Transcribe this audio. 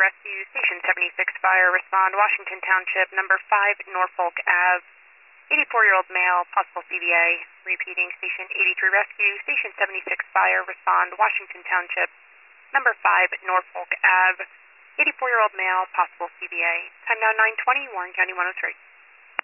Rescue, Station 76 Fire, respond Washington Township, number 5 Norfolk Ave. 84-year-old male, possible CVA. Repeating, Station 83 Rescue, Station 76 Fire, respond Washington Township, number 5 Norfolk Ave. 84-year-old male, possible CVA. Time now 9:20, Warren County 103.